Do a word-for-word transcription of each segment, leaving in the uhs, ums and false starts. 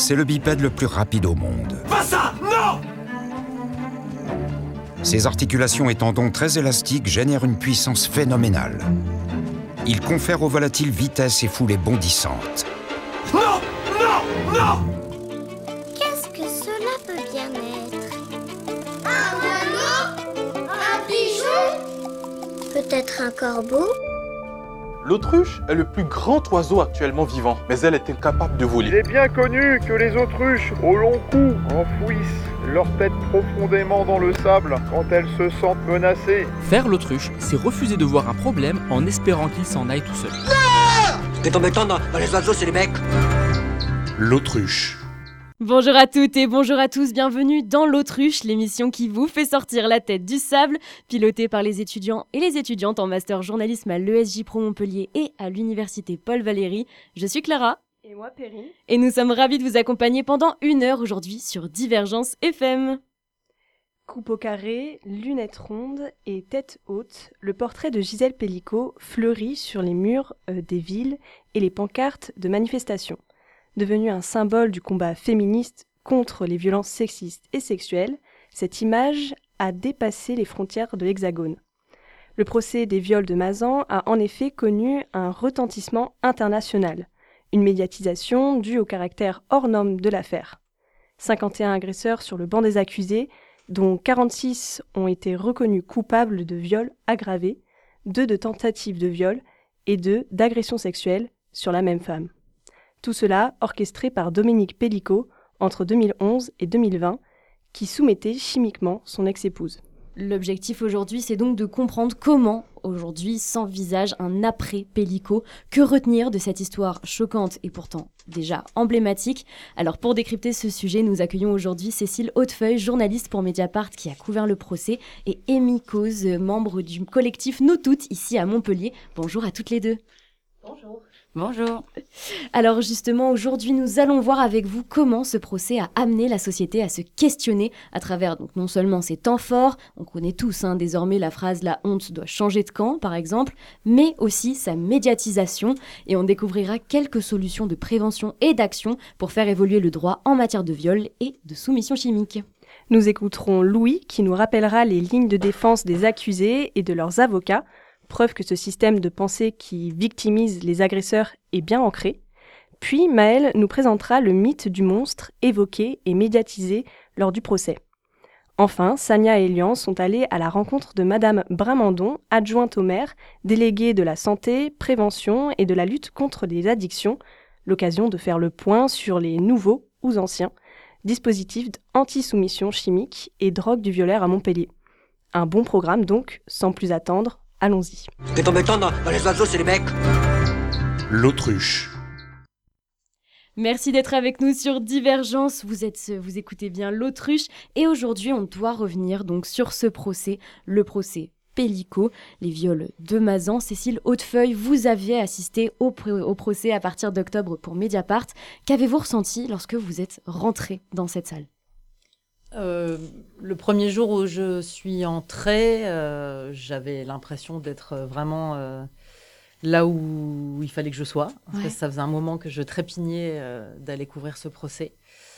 c'est le bipède le plus rapide au monde. Pas ça! Non! Ses articulations et tendons très élastiques génèrent une puissance phénoménale. Il confère au volatile vitesse et foulée bondissante. Non! Non! Non! Qu'est-ce que cela peut bien être? Un oiseau? Un pigeon? Peut-être un corbeau? L'autruche est le plus grand oiseau actuellement vivant, mais elle est incapable de voler. Il est bien connu que les autruches, au long cou, enfouissent leur tête profondément dans le sable quand elles se sentent menacées. Faire l'autruche, c'est refuser de voir un problème en espérant qu'il s'en aille tout seul. Ce qui est embêtant dans, dans les oiseaux, c'est les becs. L'autruche. Bonjour à toutes et bonjour à tous, bienvenue dans l'Autruche, l'émission qui vous fait sortir la tête du sable, pilotée par les étudiants et les étudiantes en master journalisme à l'E S J Pro Montpellier et à l'université Paul Valéry. Je suis Clara. Et moi, Perrine. Et nous sommes ravis de vous accompagner pendant une heure aujourd'hui sur Divergence F M. Coupe au carré, lunettes rondes et tête haute, le portrait de Gisèle Pellicot fleurit sur les murs euh, des villes et les pancartes de manifestations. Devenue un symbole du combat féministe contre les violences sexistes et sexuelles, cette image a dépassé les frontières de l'Hexagone. Le procès des viols de Mazan a en effet connu un retentissement international, une médiatisation due au caractère hors norme de l'affaire. cinquante et un agresseurs sur le banc des accusés, dont quarante-six ont été reconnus coupables de viols aggravés, deux de tentatives de viol et deux d'agression sexuelle sur la même femme. Tout cela orchestré par Dominique Pellicot entre deux mille onze et deux mille vingt, qui soumettait chimiquement son ex-épouse. L'objectif aujourd'hui, c'est donc de comprendre comment, aujourd'hui, s'envisage un après-Pellicot. Que retenir de cette histoire choquante et pourtant déjà emblématique? Alors pour décrypter ce sujet, nous accueillons aujourd'hui Cécile Hautefeuille, journaliste pour Mediapart qui a couvert le procès, et Amy Cause, membre du collectif Nous Toutes, ici à Montpellier. Bonjour à toutes les deux. Bonjour. Bonjour. Alors justement, aujourd'hui, nous allons voir avec vous comment ce procès a amené la société à se questionner à travers donc non seulement ses temps forts, on connaît tous hein, désormais la phrase « la honte doit changer de camp » par exemple, mais aussi sa médiatisation, et on découvrira quelques solutions de prévention et d'action pour faire évoluer le droit en matière de viol et de soumission chimique. Nous écouterons Louis qui nous rappellera les lignes de défense des accusés et de leurs avocats, preuve que ce système de pensée qui victimise les agresseurs est bien ancré. Puis Maëlle nous présentera le mythe du monstre évoqué et médiatisé lors du procès. Enfin, Sania et Elian sont allés à la rencontre de Madame Bramandon, adjointe au maire, déléguée de la santé, prévention et de la lutte contre les addictions, l'occasion de faire le point sur les nouveaux ou anciens dispositifs anti-soumission chimique et drogue du violeur à Montpellier. Un bon programme donc, sans plus attendre. Allons-y. Ce qui est embêtant dans, dans les oiseaux, c'est les becs. L'autruche. Merci d'être avec nous sur Divergence. Vous êtes, vous écoutez bien l'Autruche. Et aujourd'hui, on doit revenir donc sur ce procès, le procès Pellicot, les viols de Mazan. Cécile Hautefeuille, vous aviez assisté au, pr- au procès à partir d'octobre pour Mediapart. Qu'avez-vous ressenti lorsque vous êtes rentrée dans cette salle ? Euh, le premier jour où je suis entrée, euh, j'avais l'impression d'être vraiment euh, là où il fallait que je sois. Parce ouais. que ça faisait un moment que je trépignais euh, d'aller couvrir ce procès.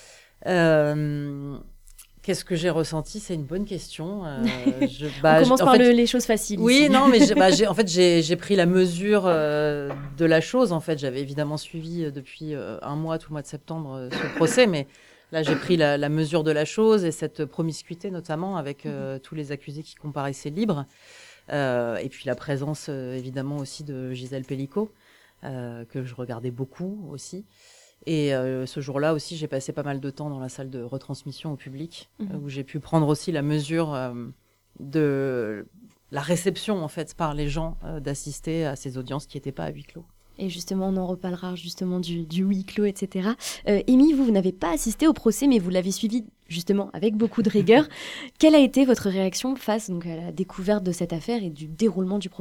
Euh, qu'est-ce que j'ai ressenti? C'est une bonne question. Euh, je, bah, On commence par fait, le, les choses faciles. Oui, ici. non, mais j'ai, bah, j'ai, en fait, j'ai, j'ai pris la mesure euh, de la chose. En fait, j'avais évidemment suivi euh, depuis euh, un mois, tout le mois de septembre, euh, ce procès, mais là, j'ai pris la, la mesure de la chose et cette promiscuité, notamment, avec euh, tous les accusés qui comparaissaient libres. Euh, et puis la présence, euh, évidemment, aussi de Gisèle Pellicot, euh, que je regardais beaucoup aussi. Et euh, ce jour-là aussi, j'ai passé pas mal de temps dans la salle de retransmission au public, mmh. euh, où j'ai pu prendre aussi la mesure euh, de la réception, en fait, par les gens, euh, d'assister à ces audiences qui n'étaient pas à huis clos. Et justement, on en reparlera justement du, du huis clos, et cetera. Euh, Amy, vous, vous n'avez pas assisté au procès, mais vous l'avez suivi justement avec beaucoup de rigueur. Quelle a été votre réaction face donc, à la découverte de cette affaire et du déroulement du procès ?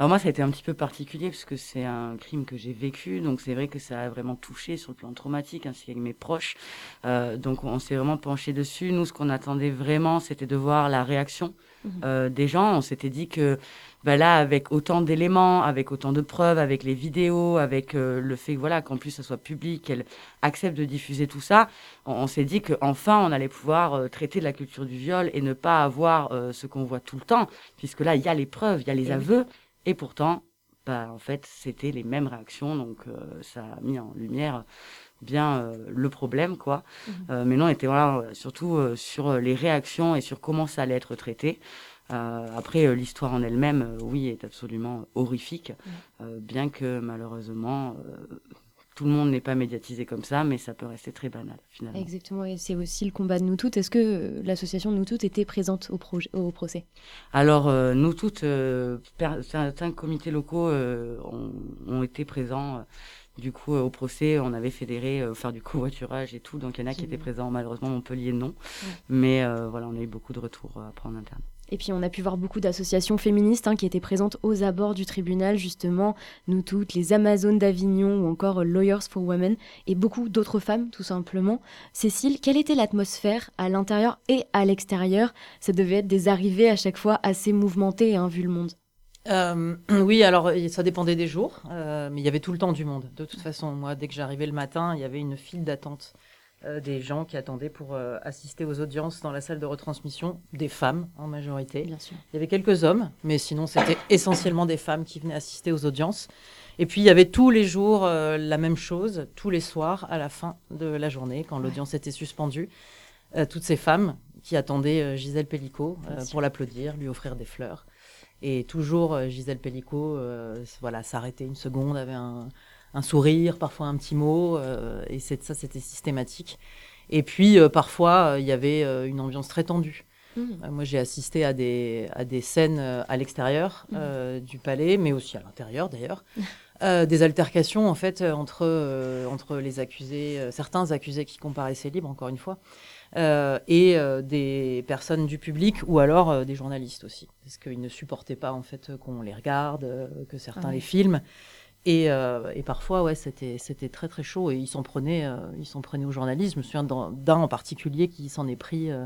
Alors moi, ça a été un petit peu particulier parce que c'est un crime que j'ai vécu, donc c'est vrai que ça a vraiment touché sur le plan traumatique, ainsi qu'avec mes proches. Euh, donc on s'est vraiment penché dessus. Nous, ce qu'on attendait vraiment, c'était de voir la réaction euh, des gens. On s'était dit que bah là, avec autant d'éléments, avec autant de preuves, avec les vidéos, avec euh, le fait voilà, qu'en plus ça soit public, qu'elle accepte de diffuser tout ça, on, on s'est dit qu'enfin on allait pouvoir euh, traiter de la culture du viol et ne pas avoir euh, ce qu'on voit tout le temps, puisque là, il y a les preuves, il y a les aveux, et pourtant, bah, en fait, c'était les mêmes réactions, donc euh, ça a mis en lumière bien euh, le problème, quoi. Mmh. Euh, mais non, on était voilà, surtout euh, sur les réactions et sur comment ça allait être traité. Euh, après, euh, l'histoire en elle-même, euh, oui, est absolument horrifique, mmh. euh, bien que malheureusement, euh, tout le monde n'est pas médiatisé comme ça, mais ça peut rester très banal, finalement. Exactement, et c'est aussi le combat de Nous Toutes. Est-ce que euh, l'association Nous Toutes était présente au, projet, au procès ? Alors, euh, Nous Toutes, euh, per- certains comités locaux euh, ont, ont été présents. Euh, Du coup, euh, au procès, on avait fédéré euh, faire du covoiturage et tout. Donc, il y en a qui étaient présents. Malheureusement, Montpellier, non. Ouais. Mais euh, voilà, on a eu beaucoup de retours euh, après en interne. Et puis, on a pu voir beaucoup d'associations féministes hein, qui étaient présentes aux abords du tribunal, justement. Nous Toutes, les Amazones d'Avignon ou encore Lawyers for Women et beaucoup d'autres femmes, tout simplement. Cécile, quelle était l'atmosphère à l'intérieur et à l'extérieur ? Ça devait être des arrivées à chaque fois assez mouvementées, hein, vu le monde. Euh, oui, alors ça dépendait des jours, euh, mais il y avait tout le temps du monde. De toute façon, moi, dès que j'arrivais le matin, il y avait une file d'attente euh, des gens qui attendaient pour euh, assister aux audiences dans la salle de retransmission, des femmes en majorité. Bien sûr. Il y avait quelques hommes, mais sinon c'était essentiellement des femmes qui venaient assister aux audiences. Et puis il y avait tous les jours euh, la même chose, tous les soirs à la fin de la journée, quand l'audience était suspendue, euh, toutes ces femmes qui attendaient euh, Gisèle Pelicot euh, pour l'applaudir, lui offrir des fleurs. Et toujours, euh, Gisèle Pelicot euh, voilà, s'arrêtait une seconde, avait un, un sourire, parfois un petit mot, euh, et c'est, ça, c'était systématique. Et puis, euh, parfois, il euh, y avait euh, une ambiance très tendue. Mmh. Euh, moi, j'ai assisté à des, à des scènes euh, à l'extérieur mmh. euh, du palais, mais aussi à l'intérieur, d'ailleurs. Mmh. Euh, des altercations, en fait, entre, euh, entre les accusés, euh, certains accusés qui comparaissaient libres, encore une fois, Euh, et euh, des personnes du public ou alors euh, des journalistes aussi, parce qu'ils ne supportaient pas en fait qu'on les regarde, euh, que certains ah ouais. les filment, et, euh, et parfois ouais c'était c'était très très chaud et ils s'en prenaient euh, ils s'en prenaient aux journalistes. Je me souviens d'un, d'un en particulier qui s'en est pris euh,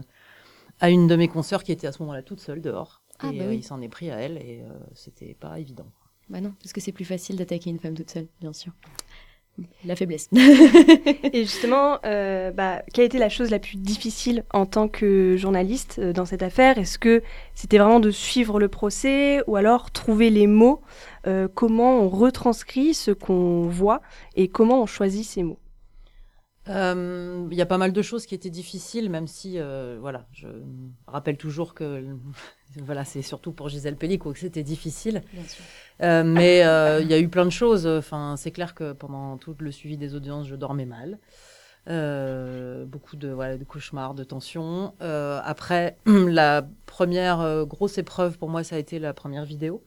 à une de mes consoeurs qui était à ce moment-là toute seule dehors ah et bah oui. euh, il s'en est pris à elle et euh, c'était pas évident. Bah non, parce que c'est plus facile d'attaquer une femme toute seule, bien sûr. La faiblesse. Et justement, euh, bah, quelle a été la chose la plus difficile en tant que journaliste euh, dans cette affaire ? Est-ce que c'était vraiment de suivre le procès ou alors trouver les mots ? euh, Comment on retranscrit ce qu'on voit et comment on choisit ces mots ? Il euh, y a pas mal de choses qui étaient difficiles, même si, euh, voilà, je rappelle toujours que, voilà, c'est surtout pour Gisèle Pelicot que c'était difficile. Bien sûr. Euh, mais il euh, y a eu plein de choses. Enfin, c'est clair que pendant tout le suivi des audiences, je dormais mal. Euh, beaucoup de, voilà, de cauchemars, de tensions. Euh, après, la première euh, grosse épreuve pour moi, ça a été la première vidéo.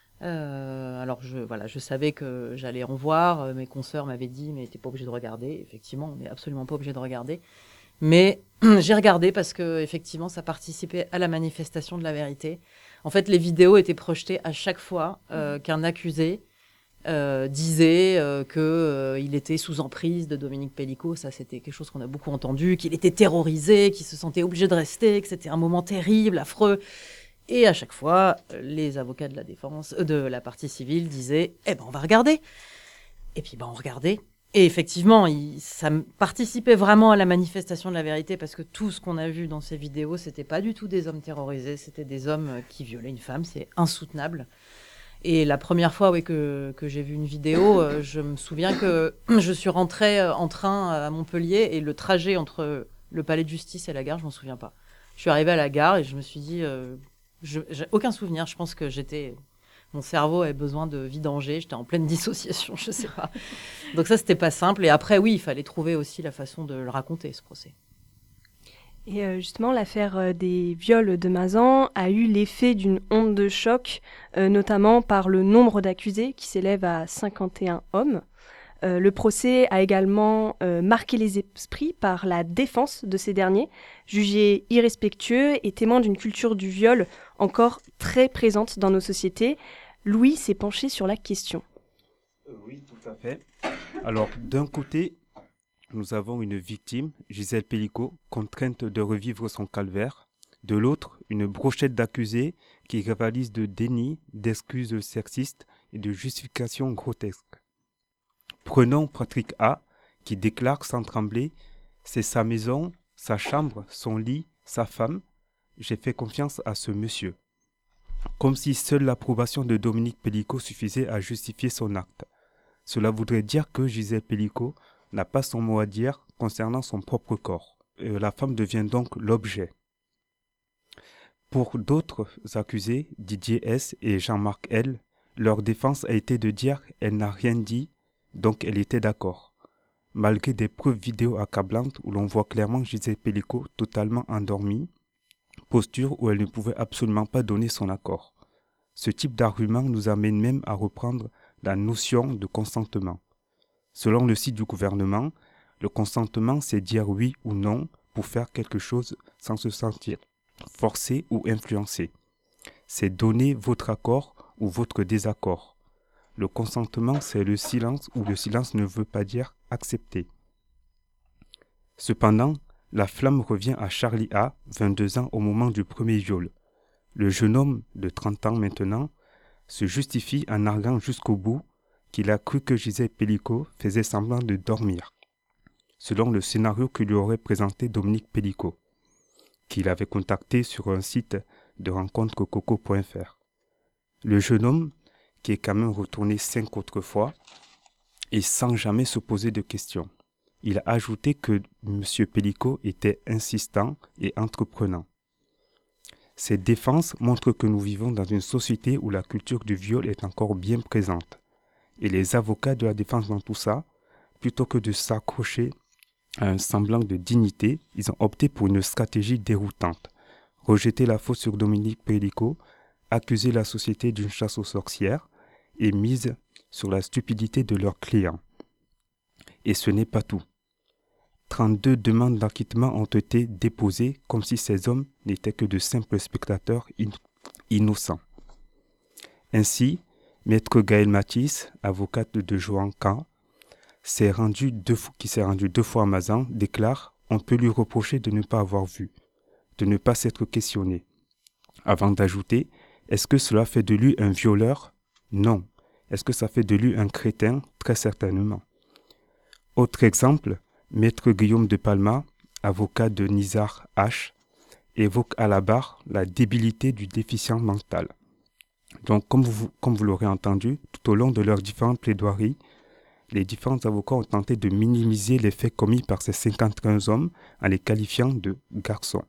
Euh, alors je voilà, je savais que j'allais en voir. Mes consoeurs m'avaient dit mais t'es pas obligé de regarder. Effectivement, on n'est absolument pas obligé de regarder. Mais j'ai regardé parce que effectivement, ça participait à la manifestation de la vérité. En fait, les vidéos étaient projetées à chaque fois euh, qu'un accusé euh, disait euh, que euh, il était sous emprise de Dominique Pelicot. Ça, c'était quelque chose qu'on a beaucoup entendu. Qu'il était terrorisé, qu'il se sentait obligé de rester, que c'était un moment terrible, affreux. Et à chaque fois, les avocats de la défense, de la partie civile disaient « Eh ben, on va regarder ». Et puis, ben, on regardait. Et effectivement, il, ça participait vraiment à la manifestation de la vérité parce que tout ce qu'on a vu dans ces vidéos, c'était pas du tout des hommes terrorisés, c'était des hommes qui violaient une femme. C'est insoutenable. Et la première fois oui, que, que j'ai vu une vidéo, euh, je me souviens que je suis rentrée en train à Montpellier et le trajet entre le palais de justice et la gare, je m'en souviens pas. Je suis arrivée à la gare et je me suis dit... Euh, Je, j'ai aucun souvenir, je pense que j'étais... Mon cerveau avait besoin de vidanger, j'étais en pleine dissociation, je sais pas. Donc ça, c'était pas simple. Et après, oui, il fallait trouver aussi la façon de le raconter, ce procès. Et euh, justement, l'affaire euh, des viols de Mazan a eu l'effet d'une onde de choc, euh, notamment par le nombre d'accusés qui s'élève à cinquante et un hommes. Euh, le procès a également euh, marqué les esprits par la défense de ces derniers, jugés irrespectueux et témoins d'une culture du viol encore très présente dans nos sociétés. Louis s'est penché sur la question. Oui, tout à fait. Alors, d'un côté, nous avons une victime, Gisèle Pelicot, contrainte de revivre son calvaire. De l'autre, une brochette d'accusés qui rivalise de déni, d'excuses sexistes et de justifications grotesques. Prenons Patrick A, qui déclare sans trembler « C'est sa maison, sa chambre, son lit, sa femme. J'ai fait confiance à ce monsieur. » Comme si seule l'approbation de Dominique Pelicot suffisait à justifier son acte. Cela voudrait dire que Gisèle Pelicot n'a pas son mot à dire concernant son propre corps. Euh, la femme devient donc l'objet. Pour d'autres accusés, Didier S et Jean-Marc L, leur défense a été de dire « elle n'a rien dit », donc elle était d'accord. Malgré des preuves vidéo accablantes où l'on voit clairement Gisèle Pelicot totalement endormie, posture où elle ne pouvait absolument pas donner son accord. Ce type d'argument nous amène même à reprendre la notion de consentement. Selon le site du gouvernement, le consentement, c'est dire oui ou non pour faire quelque chose sans se sentir forcé ou influencé. C'est donner votre accord ou votre désaccord. Le consentement, c'est le silence où le silence ne veut pas dire accepter. Cependant, la flamme revient à Charlie A, vingt-deux ans, au moment du premier viol. Le jeune homme, de trente ans maintenant, se justifie en arguant jusqu'au bout qu'il a cru que Gisèle Pelicot faisait semblant de dormir, selon le scénario que lui aurait présenté Dominique Pelicot, qu'il avait contacté sur un site de rencontre coco point f r. Le jeune homme, qui est quand même retourné cinq autres fois, et sans jamais se poser de questions. Il a ajouté que M. Pelicot était insistant et entreprenant. Ces défenses montrent que nous vivons dans une société où la culture du viol est encore bien présente. Et les avocats de la défense dans tout ça, plutôt que de s'accrocher à un semblant de dignité, ils ont opté pour une stratégie déroutante. Rejeter la faute sur Dominique Pelicot, accuser la société d'une chasse aux sorcières et mise sur la stupidité de leurs clients. Et ce n'est pas tout. trente-deux demandes d'acquittement ont été déposées comme si ces hommes n'étaient que de simples spectateurs in- innocents. Ainsi, Maître Gaël Matisse, avocate de Joan K, s'est rendu deux fois, qui s'est rendu deux fois à Mazan, déclare « On peut lui reprocher de ne pas avoir vu, de ne pas s'être questionné. » Avant d'ajouter « Est-ce que cela fait de lui un violeur ? Non. Est-ce que ça fait de lui un crétin ? Très certainement. » Autre exemple, Maître Guillaume de Palma, avocat de Nizar H, évoque à la barre la débilité du déficient mental. Donc, comme vous, comme vous l'aurez entendu, tout au long de leurs différentes plaidoiries, les différents avocats ont tenté de minimiser les faits commis par ces cinquante et un hommes en les qualifiant de garçons.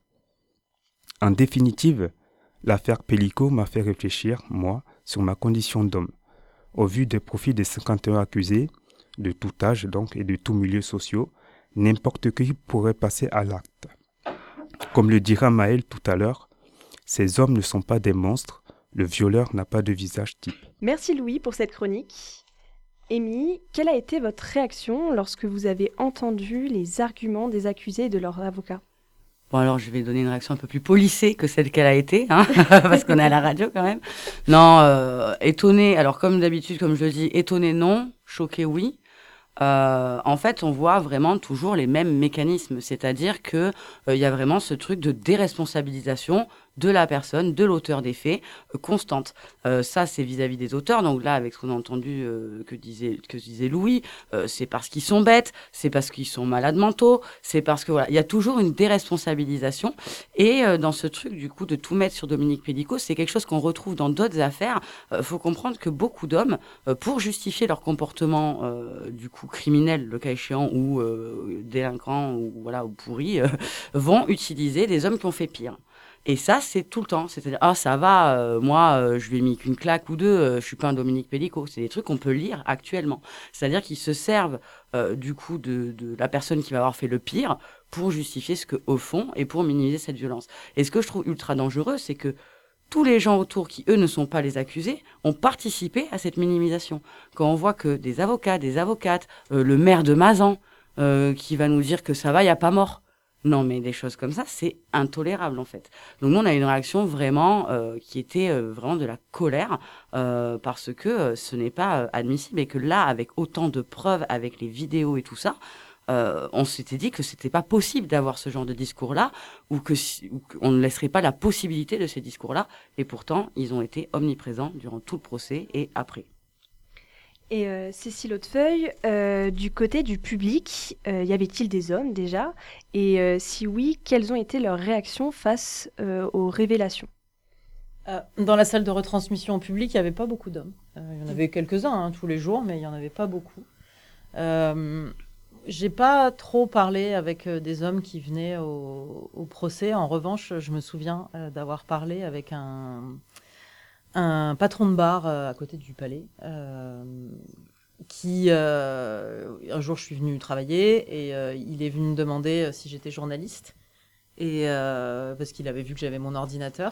En définitive, l'affaire Pelicot m'a fait réfléchir, moi, sur ma condition d'homme. Au vu des profils des cinquante et un accusés, de tout âge donc et de tout milieu sociaux, n'importe qui pourrait passer à l'acte. Comme le dira Maël tout à l'heure, ces hommes ne sont pas des monstres, le violeur n'a pas de visage type. Merci Louis pour cette chronique. Amy, quelle a été votre réaction lorsque vous avez entendu les arguments des accusés et de leurs avocats ? Bon, alors je vais donner une réaction un peu plus polissée que celle qu'elle a été, hein, parce qu'on est à la radio quand même. Non, euh, étonné, alors comme d'habitude, comme je le dis, étonné non, choqué oui. Euh, en fait, on voit vraiment toujours les mêmes mécanismes, c'est-à-dire que il euh, y a vraiment ce truc de déresponsabilisation de la personne, de l'auteur des faits, euh, constante. Euh, ça, c'est vis-à-vis des auteurs. Donc là, avec ce qu'on a entendu euh, que disait que disait Louis, euh, c'est parce qu'ils sont bêtes, c'est parce qu'ils sont malades mentaux, c'est parce que voilà, il y a toujours une déresponsabilisation. Et euh, dans ce truc du coup de tout mettre sur Dominique Pelicot, c'est quelque chose qu'on retrouve dans d'autres affaires. Euh, faut comprendre que beaucoup d'hommes, euh, pour justifier leur comportement euh, du coup criminel, le cas échéant, ou euh, délinquant, ou voilà, ou pourri, euh, vont utiliser des hommes qui ont fait pire. Et ça, c'est tout le temps. C'est-à-dire, ah, ça va, euh, moi, euh, je lui ai mis qu'une claque ou deux, euh, je suis pas un Dominique Pelicot. C'est des trucs qu'on peut lire actuellement. C'est-à-dire qu'ils se servent, euh, du coup, de, de la personne qui va avoir fait le pire pour justifier ce qu'eux font et pour minimiser cette violence. Et ce que je trouve ultra dangereux, c'est que tous les gens autour qui, eux, ne sont pas les accusés, ont participé à cette minimisation. Quand on voit que des avocats, des avocates, euh, le maire de Mazan, euh, qui va nous dire que ça va, il n'y a pas mort. Non, mais des choses comme ça, c'est intolérable en fait. Donc nous, on a une réaction vraiment euh, qui était euh, vraiment de la colère euh, parce que euh, ce n'est pas euh, admissible et que là, avec autant de preuves, avec les vidéos et tout ça, euh, on s'était dit que c'était pas possible d'avoir ce genre de discours-là ou que si, ou qu'on ne laisserait pas la possibilité de ces discours-là. Et pourtant, ils ont été omniprésents durant tout le procès et après. Et euh, Cécile Hautefeuille, euh, du côté du public, euh, y avait-il des hommes déjà? Et euh, si oui, quelles ont été leurs réactions face euh, aux révélations? euh, Dans la salle de retransmission au public, il n'y avait pas beaucoup d'hommes. Euh, il y en avait quelques-uns hein, tous les jours, mais il n'y en avait pas beaucoup. Euh, j'ai pas trop parlé avec euh, des hommes qui venaient au, au procès. En revanche, je me souviens euh, d'avoir parlé avec un... un patron de bar euh, à côté du palais, euh, qui, euh, un jour, je suis venue travailler et euh, il est venu me demander si j'étais journaliste, et, euh, parce qu'il avait vu que j'avais mon ordinateur.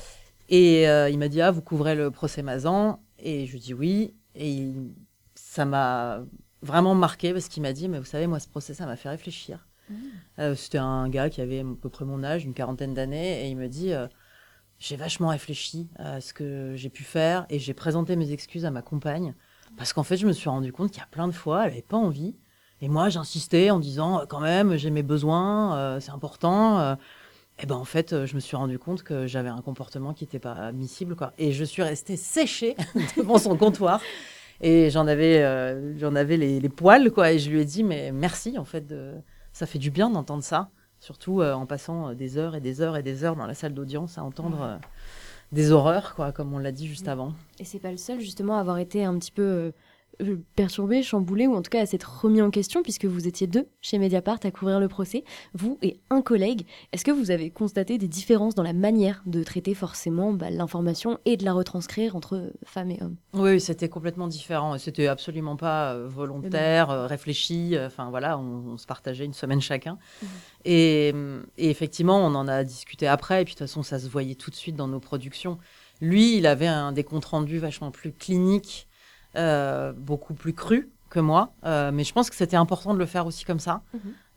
Et euh, il m'a dit « Ah, vous couvrez le procès Mazan ?» Et je lui dis « Oui ». Et il, ça m'a vraiment marqué parce qu'il m'a dit « Mais vous savez, moi, ce procès, ça m'a fait réfléchir. Mmh. » euh, C'était un gars qui avait à peu près mon âge, une quarantaine d'années, et il me dit euh, « J'ai vachement réfléchi à ce que j'ai pu faire et j'ai présenté mes excuses à ma compagne parce qu'en fait, je me suis rendu compte qu'il y a plein de fois, elle n'avait pas envie. Et moi, j'insistais en disant « Quand même, j'ai mes besoins, euh, c'est important. Euh, » Et ben en fait, je me suis rendu compte que j'avais un comportement qui n'était pas admissible, quoi. Et je suis restée séchée devant son comptoir. Et j'en avais, euh, j'en avais les, les poils, quoi. Et je lui ai dit, mais merci, en fait, de... ça fait du bien d'entendre ça. Surtout euh, en passant des heures et des heures et des heures dans la salle d'audience à entendre euh, des horreurs, quoi, comme on l'a dit juste avant. Et c'est pas le seul, justement, à avoir été un petit peu euh, perturbé, chamboulé, ou en tout cas à s'être remis en question, puisque vous étiez deux chez Mediapart à couvrir le procès, vous et un collègue. Est-ce que vous avez constaté des différences dans la manière de traiter forcément bah, l'information et de la retranscrire entre femmes et hommes? Oui, c'était complètement différent. C'était absolument pas euh, volontaire, euh, réfléchi. Enfin euh, voilà, on, on se partageait une semaine chacun. Mmh. Et, et effectivement, on en a discuté après. Et puis de toute façon, ça se voyait tout de suite dans nos productions. Lui, il avait un, des comptes rendus vachement plus cliniques, Euh, beaucoup plus cru que moi, euh, mais je pense que c'était important de le faire aussi comme ça, mmh.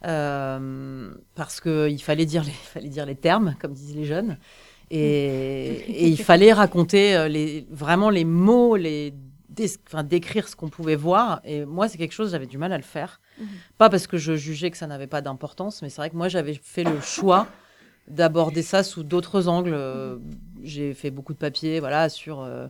euh, parce qu'il fallait dire, les, fallait dire les termes, comme disent les jeunes, et, mmh. et il fallait raconter les, vraiment les mots, les, des, enfin, décrire ce qu'on pouvait voir, et moi c'est quelque chose, j'avais du mal à le faire, mmh. pas parce que je jugeais que ça n'avait pas d'importance, mais c'est vrai que moi j'avais fait le choix d'aborder ça sous d'autres angles. Mmh. J'ai fait beaucoup de papiers, voilà, sur... Euh,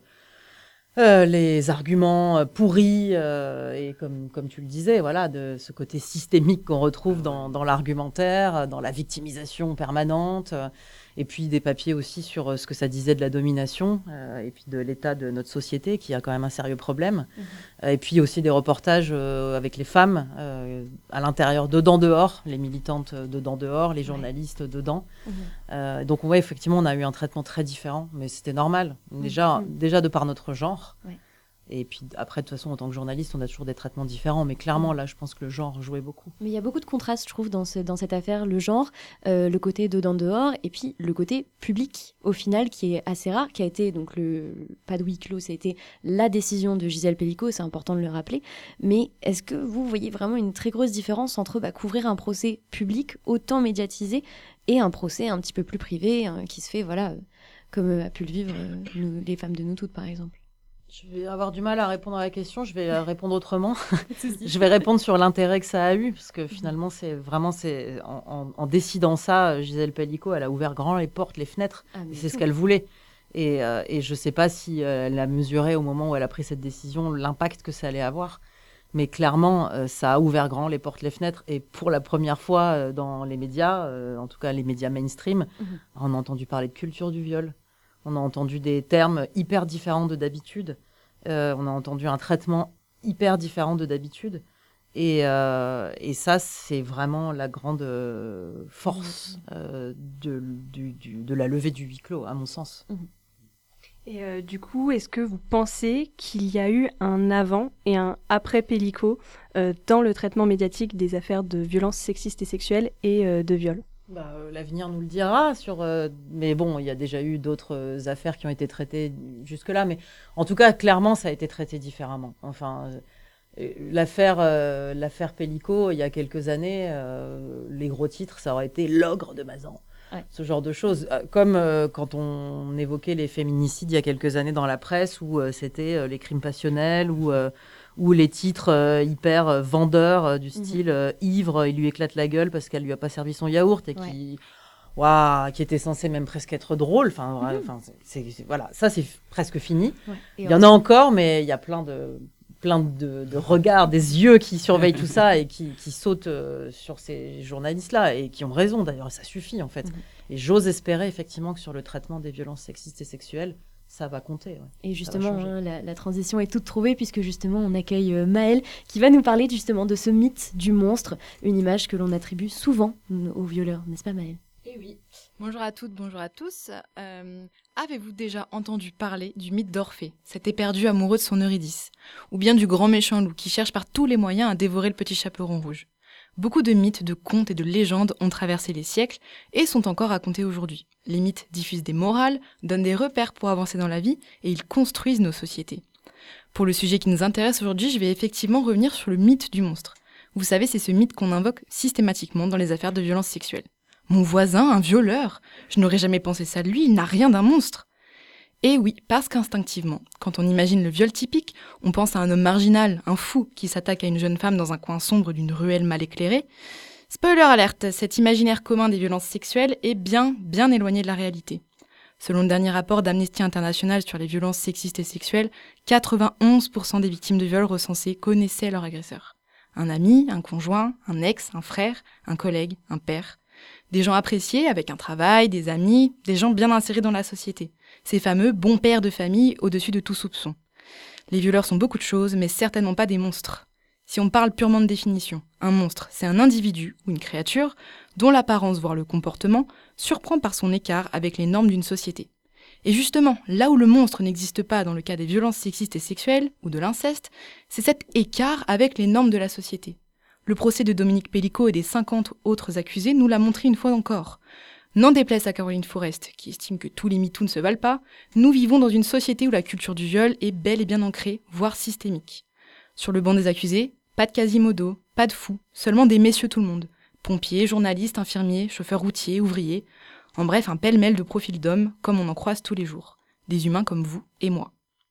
Euh, les arguments euh, pourris euh, et comme comme tu le disais, voilà, de ce côté systémique qu'on retrouve dans dans l'argumentaire, dans la victimisation permanente, euh, et puis des papiers aussi sur euh, ce que ça disait de la domination euh, et puis de l'état de notre société qui a quand même un sérieux problème, mmh. euh, et puis aussi des reportages euh, avec les femmes euh, à l'intérieur, dedans dehors, les militantes dedans dehors, les journalistes ouais. dedans. Mmh. Euh, donc ouais, effectivement, on a eu un traitement très différent, mais c'était normal. Déjà, mmh. déjà de par notre genre. Ouais. Et puis après, de toute façon, en tant que journaliste, on a toujours des traitements différents. Mais clairement, là, je pense que le genre jouait beaucoup. Mais il y a beaucoup de contrastes, je trouve, dans, ce, dans cette affaire. Le genre, euh, le côté dedans-dehors, et puis le côté public, au final, qui est assez rare, qui a été, donc, le pas de huis clos, ça a été la décision de Gisèle Pelicot, c'est important de le rappeler. Mais est-ce que vous voyez vraiment une très grosse différence entre bah, couvrir un procès public, autant médiatisé, et un procès un petit peu plus privé, hein, qui se fait, voilà, euh, comme euh, a pu le vivre euh, nous, les femmes de Nous Toutes, par exemple? Je vais avoir du mal à répondre à la question, je vais répondre autrement. Je vais répondre sur l'intérêt que ça a eu, parce que finalement, c'est vraiment, c'est, en, en, en décidant ça, Gisèle Pelicot, elle a ouvert grand les portes, les fenêtres, ah, et c'est tout. Ce qu'elle voulait. Et, euh, et je ne sais pas si euh, elle a mesuré au moment où elle a pris cette décision l'impact que ça allait avoir. Mais clairement, euh, ça a ouvert grand les portes, les fenêtres. Et pour la première fois euh, dans les médias, euh, en tout cas les médias mainstream, mmh. on a entendu parler de culture du viol. On a entendu des termes hyper différents de d'habitude. Euh, on a entendu un traitement hyper différent de d'habitude. Et, euh, et ça, c'est vraiment la grande euh, force euh, de, du, du, de la levée du huis clos, à mon sens. Mmh. Et euh, du coup, est-ce que vous pensez qu'il y a eu un avant et un après Pelicot euh, dans le traitement médiatique des affaires de violences sexistes et sexuelles et euh, de viol ? Bah, euh, l'avenir nous le dira. Sur, euh, mais bon, il y a déjà eu d'autres euh, affaires qui ont été traitées jusque-là. Mais en tout cas, clairement, ça a été traité différemment. Enfin, euh, L'affaire, euh, l'affaire Pellico, il y a quelques années, euh, les gros titres, ça aurait été l'ogre de Mazan. Ouais. Ce genre de choses. Comme euh, quand on évoquait les féminicides il y a quelques années dans la presse, où euh, c'était euh, les crimes passionnels, ou euh, ou les titres euh, hyper euh, vendeurs euh, du style euh, ivre, il lui éclate la gueule parce qu'elle lui a pas servi son yaourt, et ouais. qui, waouh, qui était censé même presque être drôle. Enfin, mmh. enfin, c'est, c'est, voilà, ça c'est f- presque fini. Ouais. Il y en a encore, mais il y a plein de plein de, de regards, des yeux qui surveillent tout ça et qui, qui sautent euh, sur ces journalistes-là, et qui ont raison d'ailleurs, ça suffit en fait. Mmh. Et j'ose espérer effectivement que sur le traitement des violences sexistes et sexuelles, ça va compter. Ouais. Et justement, hein, la, la transition est toute trouvée, puisque justement on accueille euh, Maëlle qui va nous parler justement de ce mythe du monstre, une image que l'on attribue souvent aux violeurs, n'est-ce pas Maëlle ? Eh oui. Bonjour à toutes, bonjour à tous. Euh, avez-vous déjà entendu parler du mythe d'Orphée, cet éperdu amoureux de son Eurydice, ou bien du grand méchant loup qui cherche par tous les moyens à dévorer le petit chaperon rouge ? Beaucoup de mythes, de contes et de légendes ont traversé les siècles et sont encore racontés aujourd'hui. Les mythes diffusent des morales, donnent des repères pour avancer dans la vie, et ils construisent nos sociétés. Pour le sujet qui nous intéresse aujourd'hui, je vais effectivement revenir sur le mythe du monstre. Vous savez, c'est ce mythe qu'on invoque systématiquement dans les affaires de violences sexuelles. Mon voisin, un violeur. Je n'aurais jamais pensé ça de lui, il n'a rien d'un monstre. Et oui, parce qu'instinctivement, quand on imagine le viol typique, on pense à un homme marginal, un fou, qui s'attaque à une jeune femme dans un coin sombre d'une ruelle mal éclairée. Spoiler alerte, cet imaginaire commun des violences sexuelles est bien, bien éloigné de la réalité. Selon le dernier rapport d'Amnesty International sur les violences sexistes et sexuelles, quatre-vingt-onze pour cent des victimes de viols recensées connaissaient leur agresseur. Un ami, un conjoint, un ex, un frère, un collègue, un père. Des gens appréciés, avec un travail, des amis, des gens bien insérés dans la société. Ces fameux bons pères de famille au-dessus de tout soupçon. Les violeurs sont beaucoup de choses, mais certainement pas des monstres. Si on parle purement de définition, un monstre, c'est un individu ou une créature dont l'apparence, voire le comportement, surprend par son écart avec les normes d'une société. Et justement, là où le monstre n'existe pas dans le cas des violences sexistes et sexuelles, ou de l'inceste, c'est cet écart avec les normes de la société. Le procès de Dominique Pellico et des cinquante autres accusés nous l'a montré une fois encore. N'en déplaise à Caroline Forest, qui estime que tous les MeToo ne se valent pas, nous vivons dans une société où la culture du viol est bel et bien ancrée, voire systémique. Sur le banc des accusés, pas de Quasimodo, pas de fous, seulement des messieurs tout le monde. Pompiers, journalistes, infirmiers, chauffeurs routiers, ouvriers. En bref, un pêle-mêle de profils d'hommes, comme on en croise tous les jours. Des humains comme vous et moi.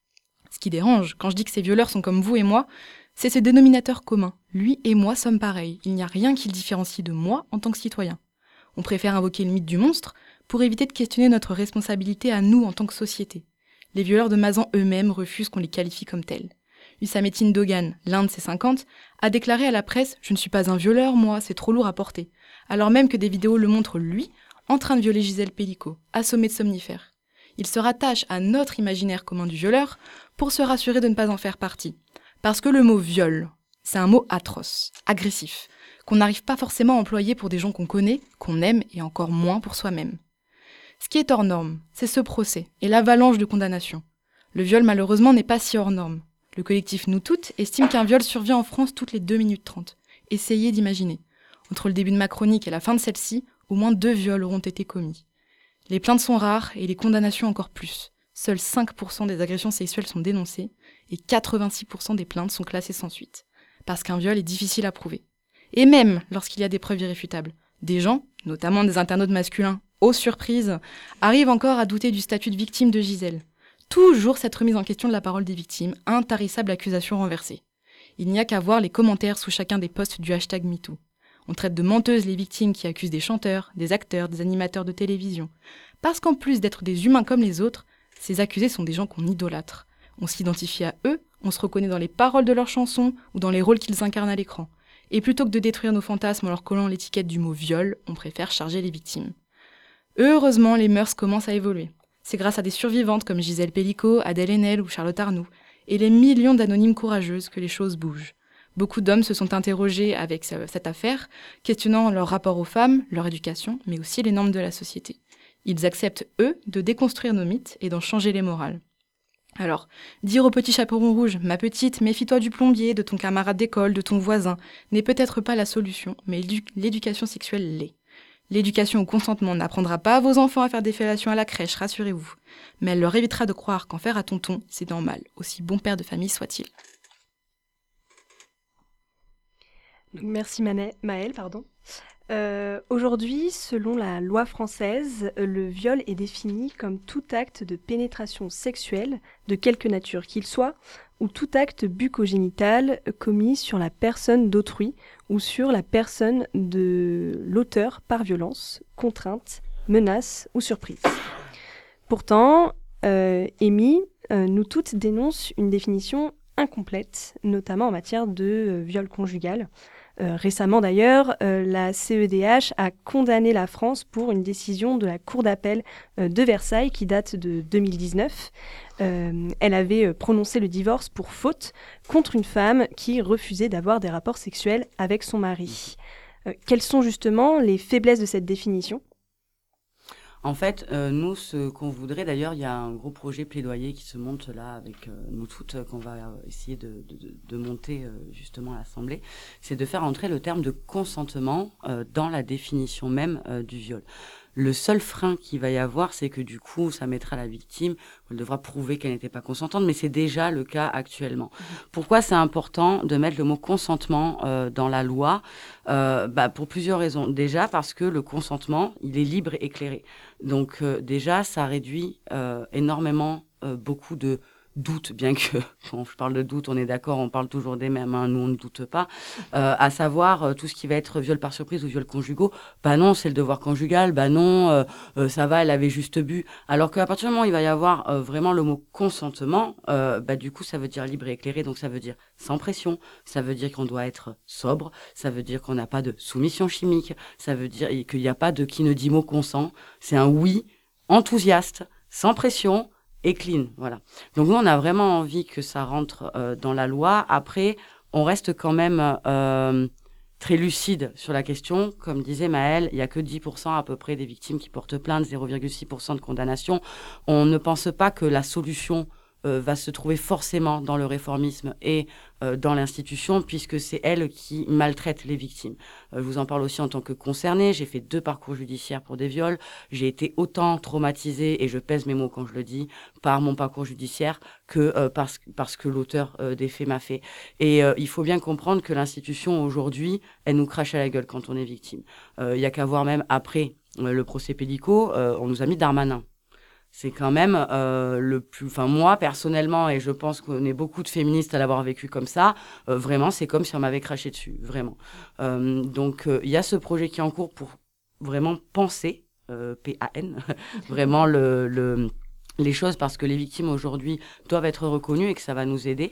Ce qui dérange, quand je dis que ces violeurs sont comme vous et moi, c'est ce dénominateur commun. Lui et moi sommes pareils. Il n'y a rien qui le différencie de moi en tant que citoyen. On préfère invoquer le mythe du monstre pour éviter de questionner notre responsabilité à nous en tant que société. Les violeurs de Mazan eux-mêmes refusent qu'on les qualifie comme tels. Husamettin Dogan, l'un de ces cinquante, a déclaré à la presse « Je ne suis pas un violeur, moi, c'est trop lourd à porter », alors même que des vidéos le montrent, lui, en train de violer Gisèle Pellico, assommée de somnifères. Il se rattache à notre imaginaire commun du violeur pour se rassurer de ne pas en faire partie. Parce que le mot « viol », c'est un mot atroce, agressif, qu'on n'arrive pas forcément à employer pour des gens qu'on connaît, qu'on aime, et encore moins pour soi-même. Ce qui est hors norme, c'est ce procès et l'avalanche de condamnations. Le viol, malheureusement, n'est pas si hors norme. Le collectif Nous Toutes estime qu'un viol survient en France toutes les deux minutes trente. Essayez d'imaginer. Entre le début de ma chronique et la fin de celle-ci, au moins deux viols auront été commis. Les plaintes sont rares et les condamnations encore plus. Seuls cinq pour cent des agressions sexuelles sont dénoncées et quatre-vingt-six pour cent des plaintes sont classées sans suite. Parce qu'un viol est difficile à prouver. Et même lorsqu'il y a des preuves irréfutables, des gens, notamment des internautes masculins, aux surprises, arrivent encore à douter du statut de victime de Gisèle. Toujours cette remise en question de la parole des victimes, intarissable accusation renversée. Il n'y a qu'à voir les commentaires sous chacun des posts du hashtag MeToo. On traite de menteuses les victimes qui accusent des chanteurs, des acteurs, des animateurs de télévision. Parce qu'en plus d'être des humains comme les autres, ces accusés sont des gens qu'on idolâtre. On s'identifie à eux, on se reconnaît dans les paroles de leurs chansons ou dans les rôles qu'ils incarnent à l'écran. Et plutôt que de détruire nos fantasmes en leur collant l'étiquette du mot viol, on préfère charger les victimes. Heureusement, les mœurs commencent à évoluer. C'est grâce à des survivantes comme Gisèle Pellico, Adèle Haenel ou Charlotte Arnoux, et les millions d'anonymes courageuses que les choses bougent. Beaucoup d'hommes se sont interrogés avec cette affaire, questionnant leur rapport aux femmes, leur éducation, mais aussi les normes de la société. Ils acceptent, eux, de déconstruire nos mythes et d'en changer les morales. Alors, dire au petit chaperon rouge « Ma petite, méfie-toi du plombier, de ton camarade d'école, de ton voisin » n'est peut-être pas la solution, mais l'éducation sexuelle l'est. L'éducation au consentement n'apprendra pas à vos enfants à faire des fellations à la crèche, rassurez-vous. Mais elle leur évitera de croire qu'en faire à tonton, c'est normal, aussi bon père de famille soit-il. Merci Mané- Maëlle, pardon. Euh, aujourd'hui, selon la loi française, le viol est défini comme tout acte de pénétration sexuelle, de quelque nature qu'il soit, ou tout acte bucco-génital commis sur la personne d'autrui ou sur la personne de l'auteur par violence, contrainte, menace ou surprise. Pourtant, euh, Amy, euh, nous toutes dénonce une définition incomplète, notamment en matière de euh, viol conjugal. Euh, récemment d'ailleurs, euh, la C E D H a condamné la France pour une décision de la Cour d'appel euh, de Versailles qui date de deux mille dix-neuf. Euh, elle avait euh, prononcé le divorce pour faute contre une femme qui refusait d'avoir des rapports sexuels avec son mari. Euh, quelles sont justement les faiblesses de cette définition ? En fait, euh, nous, ce qu'on voudrait, d'ailleurs, il y a un gros projet plaidoyer qui se monte là avec euh, nous toutes, euh, qu'on va euh, essayer de, de, de monter euh, justement à l'Assemblée, c'est de faire entrer le terme de consentement euh, dans la définition même euh, du viol. Le seul frein qu'il va y avoir, c'est que du coup, ça mettra la victime, elle devra prouver qu'elle n'était pas consentante, mais c'est déjà le cas actuellement. Mmh. Pourquoi c'est important de mettre le mot consentement euh, dans la loi ? euh, bah, Pour plusieurs raisons. Déjà parce que le consentement, il est libre et éclairé. Donc euh, déjà, ça réduit euh, énormément euh, beaucoup de doute, bien que quand je parle de doute, on est d'accord, on parle toujours des mêmes, hein, nous on ne doute pas, euh, à savoir euh, tout ce qui va être viol par surprise ou viol conjugaux, bah non, c'est le devoir conjugal, bah non, euh, euh, ça va, elle avait juste bu. Alors qu'à partir du moment où il va y avoir euh, vraiment le mot consentement, euh, bah du coup ça veut dire libre et éclairé, donc ça veut dire sans pression, ça veut dire qu'on doit être sobre, ça veut dire qu'on n'a pas de soumission chimique, ça veut dire qu'il n'y a pas de qui ne dit mot consent, c'est un oui enthousiaste, sans pression, et clean, voilà. Donc nous, on a vraiment envie que ça rentre euh, dans la loi. Après, on reste quand même euh, très lucide sur la question. Comme disait Maëlle, il n'y a que dix pour cent à peu près des victimes qui portent plainte, zéro virgule six pour cent de condamnation. On ne pense pas que la solution euh, va se trouver forcément dans le réformisme et euh, dans l'institution, puisque c'est elle qui maltraite les victimes. Euh, je vous en parle aussi en tant que concernée. J'ai fait deux parcours judiciaires pour des viols. J'ai été autant traumatisée, et je pèse mes mots quand je le dis, par mon parcours judiciaire que euh, parce, parce que l'auteur euh, des faits m'a fait. Et euh, il faut bien comprendre que l'institution, aujourd'hui, elle nous crache à la gueule quand on est victime. Il euh, y a qu'à voir même après euh, le procès Pélico, euh, on nous a mis Darmanin. C'est quand même euh, le plus... Enfin, moi, personnellement, et je pense qu'on est beaucoup de féministes à l'avoir vécu comme ça, euh, vraiment, c'est comme si on m'avait craché dessus, vraiment. Euh, donc, il euh, y a ce projet qui est en cours pour vraiment penser, euh, P A N, vraiment le... le les choses, parce que les victimes aujourd'hui doivent être reconnues et que ça va nous aider.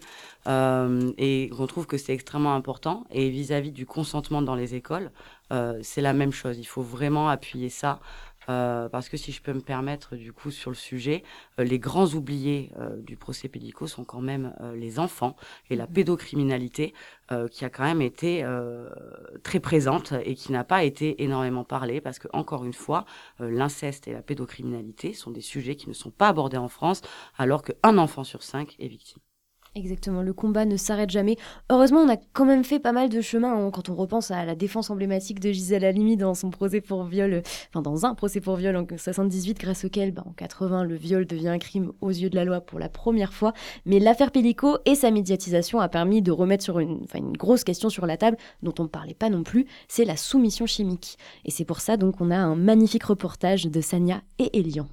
Euh, et on trouve que c'est extrêmement important. Et vis-à-vis du consentement dans les écoles, euh, c'est la même chose. Il faut vraiment appuyer ça. Euh, parce que si je peux me permettre, du coup, sur le sujet, euh, les grands oubliés euh, du procès Pélico sont quand même euh, les enfants et la pédocriminalité euh, qui a quand même été euh, très présente et qui n'a pas été énormément parlée parce que, encore une fois, euh, l'inceste et la pédocriminalité sont des sujets qui ne sont pas abordés en France alors qu'un enfant sur cinq est victime. Exactement, le combat ne s'arrête jamais. Heureusement, on a quand même fait pas mal de chemin hein, quand on repense à la défense emblématique de Gisèle Halimi dans son procès pour viol, enfin dans un procès pour viol en soixante-dix-huit, grâce auquel, bah, en quatre-vingts, le viol devient un crime aux yeux de la loi pour la première fois. Mais l'affaire Pélico et sa médiatisation a permis de remettre sur une, enfin, une grosse question sur la table dont on ne parlait pas non plus, c'est la soumission chimique. Et c'est pour ça donc qu'on a un magnifique reportage de Sania et Elian.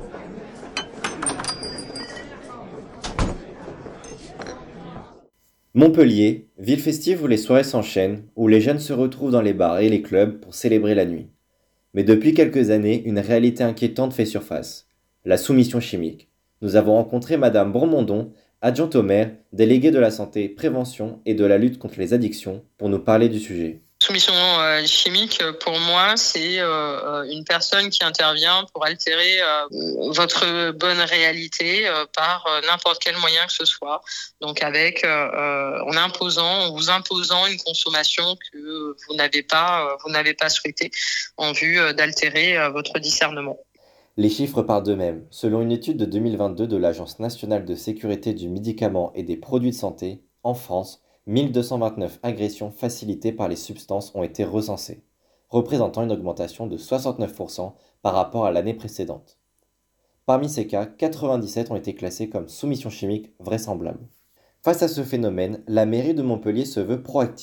Montpellier, ville festive où les soirées s'enchaînent, où les jeunes se retrouvent dans les bars et les clubs pour célébrer la nuit. Mais depuis quelques années, une réalité inquiétante fait surface, la soumission chimique. Nous avons rencontré Madame Bourmondon, adjointe au maire, déléguée de la santé, prévention et de la lutte contre les addictions, pour nous parler du sujet. Soumission euh, chimique, pour moi, c'est euh, une personne qui intervient pour altérer euh, votre bonne réalité euh, par euh, n'importe quel moyen que ce soit. Donc avec, euh, en imposant, en vous imposant une consommation que vous n'avez pas, euh, vous n'avez pas souhaitée, en vue euh, d'altérer euh, votre discernement. Les chiffres parlent d'eux-mêmes. Selon une étude de deux mille vingt-deux de l'Agence nationale de sécurité du médicament et des produits de santé, en France, mille deux cent vingt-neuf agressions facilitées par les substances ont été recensées, représentant une augmentation de soixante-neuf pour cent par rapport à l'année précédente. Parmi ces cas, quatre-vingt-dix-sept ont été classés comme soumission chimique vraisemblable. Face à ce phénomène, la mairie de Montpellier se veut proactive.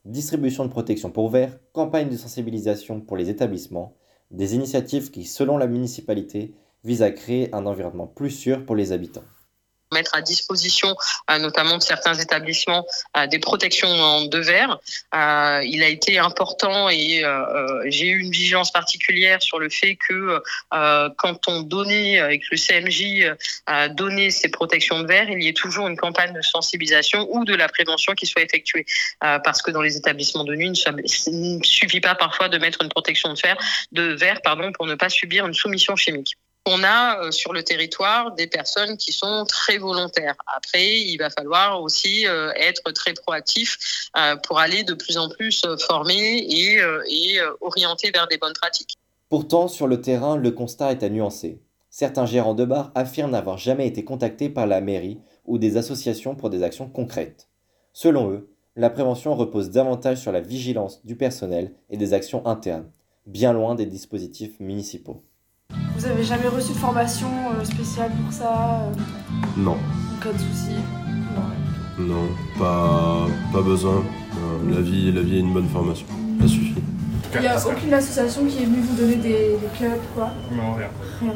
distribution de protection pour verres, campagne de sensibilisation pour les établissements, des initiatives qui, selon la municipalité, visent à créer un environnement plus sûr pour les habitants. Mettre à disposition, euh, notamment de certains établissements, euh, des protections de verre. Euh, il a été important et euh, j'ai eu une vigilance particulière sur le fait que euh, quand on donnait, avec le C M J, euh, donnait ces protections de verre, il y ait toujours une campagne de sensibilisation ou de la prévention qui soit effectuée. Euh, parce que dans les établissements de nuit, il ne suffit pas parfois de mettre une protection de verre, de verre pardon, pour ne pas subir une soumission chimique. On a euh, sur le territoire des personnes qui sont très volontaires. Après, il va falloir aussi euh, être très proactif euh, pour aller de plus en plus euh, former et, euh, et euh, orienter vers des bonnes pratiques. Pourtant, sur le terrain, le constat est à nuancer. Certains gérants de bars affirment n'avoir jamais été contactés par la mairie ou des associations pour des actions concrètes. Selon eux, la prévention repose davantage sur la vigilance du personnel et des actions internes, bien loin des dispositifs municipaux. Vous avez jamais reçu de formation euh, spéciale pour ça euh... Non. Pas de soucis. Non. Non, pas, pas besoin. Euh, la vie, la vie est une bonne formation. Ça suffit. Il n'y a aucune association qui est venue vous donner des, des clubs, quoi? Non, rien. Rien.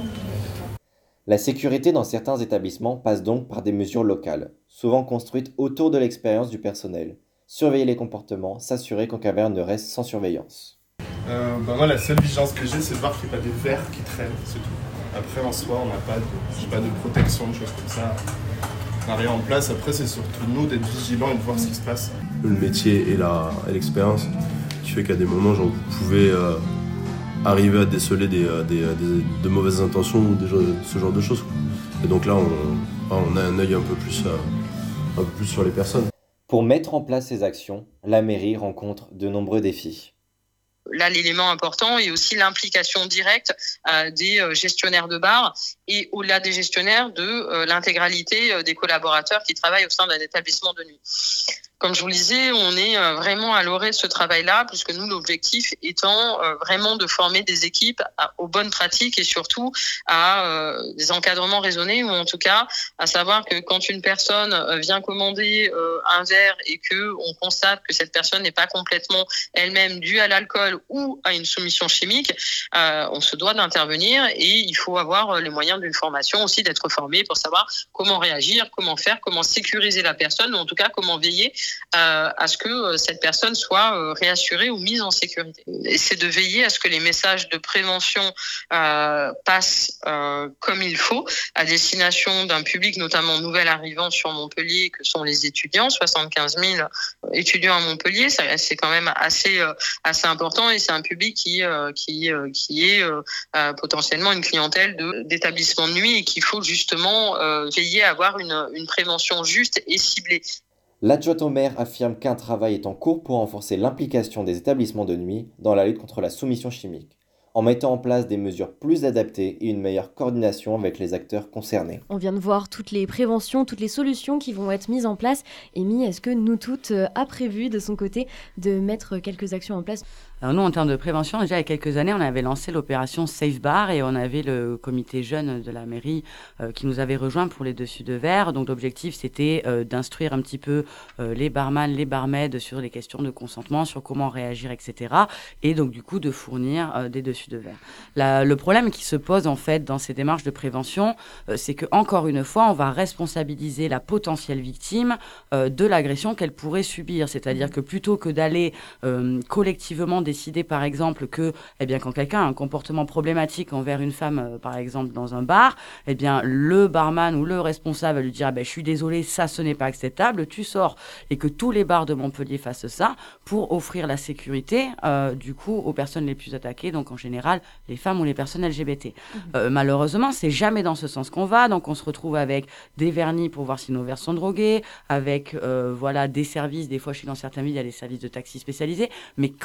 La sécurité dans certains établissements passe donc par des mesures locales, souvent construites autour de l'expérience du personnel. Surveiller les comportements, s'assurer qu'aucun verre ne reste sans surveillance. Euh, bah moi la seule vigilance que j'ai c'est de voir qu'il n'y ait pas des verres qui traînent, c'est tout. Après en soi on n'a pas de, j'ai pas de protection, de choses comme ça. On n'a rien en place, après c'est surtout nous d'être vigilants et de voir ce qui se passe. Le métier et, la, et l'expérience qui fait qu'à des moments genre, vous pouvez euh, arriver à déceler des, des, des, de mauvaises intentions ou des, ce genre de choses. Et donc là on, on a un œil un peu plus, euh, un peu plus sur les personnes. Pour mettre en place ces actions, la mairie rencontre de nombreux défis. Là, l'élément important est aussi l'implication directe euh, des euh, gestionnaires de bars et au-delà des gestionnaires de euh, l'intégralité euh, des collaborateurs qui travaillent au sein d'un établissement de nuit. Comme je vous le disais, on est euh, vraiment à l'orée de ce travail-là, puisque nous, l'objectif étant euh, vraiment de former des équipes à, aux bonnes pratiques et surtout à euh, des encadrements raisonnés, ou en tout cas à savoir que quand une personne euh, vient commander euh, un verre et que on constate que cette personne n'est pas complètement elle-même due à l'alcool ou à une soumission chimique, euh, on se doit d'intervenir et il faut avoir les moyens d'une formation aussi, d'être formé pour savoir comment réagir, comment faire, comment sécuriser la personne, ou en tout cas comment veiller Euh, à ce que euh, cette personne soit euh, réassurée ou mise en sécurité. Et c'est de veiller à ce que les messages de prévention euh, passent euh, comme il faut à destination d'un public, notamment nouvel arrivant sur Montpellier, que sont les étudiants, soixante-quinze mille étudiants à Montpellier, ça, c'est quand même assez euh, assez important et c'est un public qui euh, qui euh, qui est euh, euh, potentiellement une clientèle de d'établissements de nuit et qu'il faut justement euh, veiller à avoir une une prévention juste et ciblée. L'adjoint au maire affirme qu'un travail est en cours pour renforcer l'implication des établissements de nuit dans la lutte contre la soumission chimique, en mettant en place des mesures plus adaptées et une meilleure coordination avec les acteurs concernés. On vient de voir toutes les préventions, toutes les solutions qui vont être mises en place. Amy, est-ce que Nous Toutes a prévu de son côté de mettre quelques actions en place ? Alors nous, en termes de prévention, déjà il y a quelques années, on avait lancé l'opération Safe Bar et on avait le comité jeune de la mairie euh, qui nous avait rejoint pour les dessus de verre. Donc l'objectif, c'était euh, d'instruire un petit peu euh, les barman, les barmaids sur les questions de consentement, sur comment réagir, et cetera. Et donc du coup, de fournir euh, des dessus de verre. La, le problème qui se pose en fait dans ces démarches de prévention, euh, c'est que encore une fois, on va responsabiliser la potentielle victime euh, de l'agression qu'elle pourrait subir. C'est-à-dire que plutôt que d'aller euh, collectivement décider par exemple que eh bien, quand quelqu'un a un comportement problématique envers une femme, euh, par exemple dans un bar, eh bien, le barman ou le responsable va lui dire ah, ben, « je suis désolé, ça ce n'est pas acceptable, tu sors » et que tous les bars de Montpellier fassent ça pour offrir la sécurité euh, du coup aux personnes les plus attaquées, donc en général les femmes ou les personnes L G B T. Mmh. Euh, malheureusement, c'est jamais dans ce sens qu'on va, donc on se retrouve avec des vernis pour voir si nos verres sont drogués, avec euh, voilà, des services, des fois je suis dans certaines villes, il y a des services de taxi spécialisés, mais quand c'est qu'on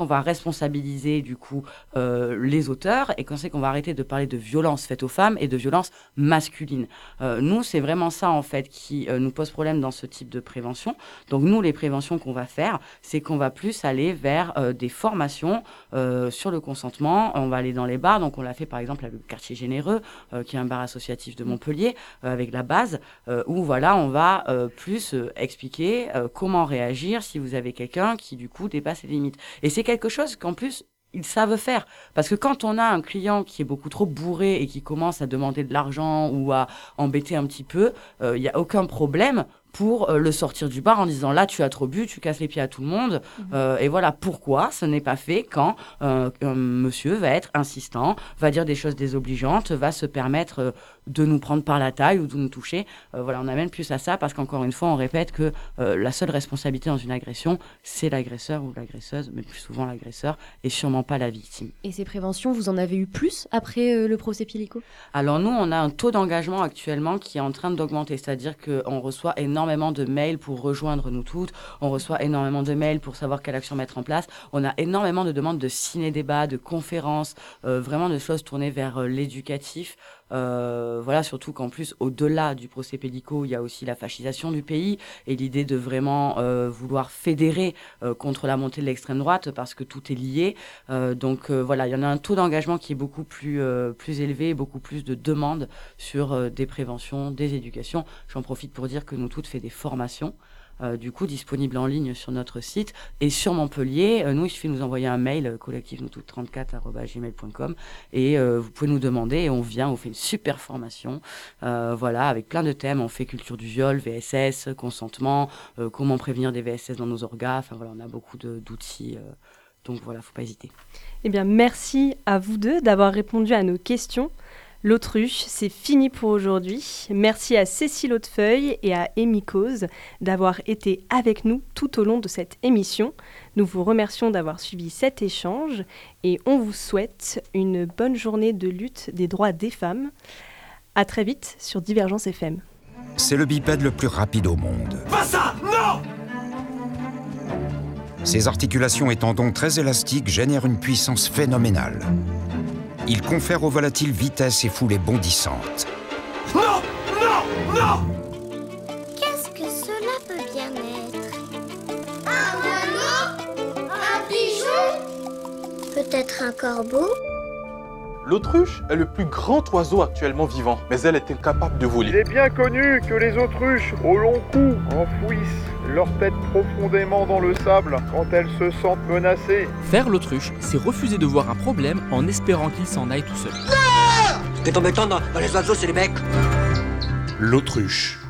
qu'on va responsabiliser du coup euh, les auteurs et qu'on sait qu'on va arrêter de parler de violences faites aux femmes et de violences masculines. Euh, nous, c'est vraiment ça en fait qui euh, nous pose problème dans ce type de prévention. Donc nous, les préventions qu'on va faire, c'est qu'on va plus aller vers euh, des formations euh, sur le consentement. On va aller dans les bars, donc on l'a fait par exemple avec le Quartier Généreux, euh, qui est un bar associatif de Montpellier, euh, avec la base, euh, où voilà, on va euh, plus euh, expliquer euh, comment réagir si vous avez quelqu'un qui du coup dépasse les limites. Et c'est quelque chose qu'en plus ils savent faire. Parce que quand on a un client qui est beaucoup trop bourré et qui commence à demander de l'argent ou à embêter un petit peu, il euh, n'y a aucun problème pour euh, le sortir du bar en disant là tu as trop bu, tu casses les pieds à tout le monde. Mmh. Euh, et voilà pourquoi ce n'est pas fait quand euh, un monsieur va être insistant, va dire des choses désobligeantes, va se permettre euh, de nous prendre par la taille ou de nous toucher. Euh, voilà, on amène plus à ça parce qu'encore une fois on répète que euh, la seule responsabilité dans une agression c'est l'agresseur ou l'agresseuse, mais plus souvent l'agresseur et sûrement pas la victime. Et ces préventions, vous en avez eu plus après euh, le procès Pélicaud ? Alors nous on a un taux d'engagement actuellement qui est en train d'augmenter, c'est-à-dire qu'on reçoit énormément énormément de mails pour rejoindre nous toutes, on reçoit énormément de mails pour savoir quelle action mettre en place, on a énormément de demandes de ciné-débats, de conférences, euh, vraiment de choses tournées vers euh, l'éducatif. Euh, voilà, surtout qu'en plus, au-delà du procès Pélicaud, il y a aussi la fascisation du pays et l'idée de vraiment euh, vouloir fédérer euh, contre la montée de l'extrême droite parce que tout est lié. Euh, donc euh, voilà, il y en a un taux d'engagement qui est beaucoup plus, euh, plus élevé, beaucoup plus de demandes sur euh, des préventions, des éducations. J'en profite pour dire que nous toutes fait des formations. Euh, du coup disponible en ligne sur notre site et sur Montpellier, euh, nous il suffit de nous envoyer un mail euh, collectif nous toutes trente-quatre arobase gmail point com et euh, vous pouvez nous demander et on vient, on fait une super formation euh, voilà, avec plein de thèmes, on fait culture du viol, V S S, consentement, euh, comment prévenir des V S S dans nos orgas, enfin voilà, on a beaucoup de, d'outils euh, donc voilà, faut pas hésiter. Eh bien merci à vous deux d'avoir répondu à nos questions. L'autruche, c'est fini pour aujourd'hui. Merci à Cécile Hautefeuille et à Amy Cause d'avoir été avec nous tout au long de cette émission. Nous vous remercions d'avoir suivi cet échange et on vous souhaite une bonne journée de lutte des droits des femmes. À très vite sur Divergence F M. C'est le bipède le plus rapide au monde. Pas ça! Non! Ses articulations et tendons très élastiques génèrent une puissance phénoménale. Il confère au volatile vitesse et foulée bondissante. Non! Non! Non! Qu'est-ce que cela peut bien être? Un oiseau? Un pigeon? Peut-être un corbeau? L'autruche est le plus grand oiseau actuellement vivant, mais elle est incapable de voler. Il est bien connu que les autruches, au long cou, enfouissent leur tête profondément dans le sable quand elles se sentent menacées. Faire l'autruche, c'est refuser de voir un problème en espérant qu'il s'en aille tout seul. Ce qui est embêtant dans, dans les oiseaux, c'est les becs. L'autruche.